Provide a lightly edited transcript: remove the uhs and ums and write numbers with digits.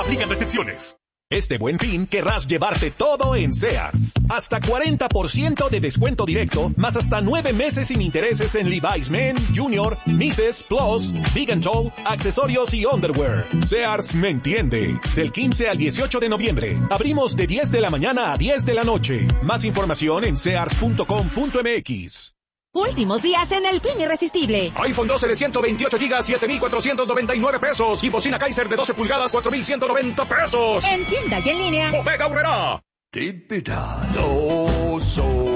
Aplican restricciones. Este Buen Fin querrás llevarte todo en Sears. Hasta 40% de descuento directo, más hasta 9 meses sin intereses en Levi's Men, Junior, Mrs., Plus, Big and Tall, accesorios y underwear. Sears me entiende. Del 15 al 18 de noviembre. Abrimos de 10 de la mañana a 10 de la noche. Más información en sears.com.mx. Últimos días en el fin irresistible. iPhone 12 de 128 GB, 7,499 pesos. Y bocina Kaiser de 12 pulgadas, 4,190 pesos. En tienda y en línea. Bodega Aurrerá. Típica. So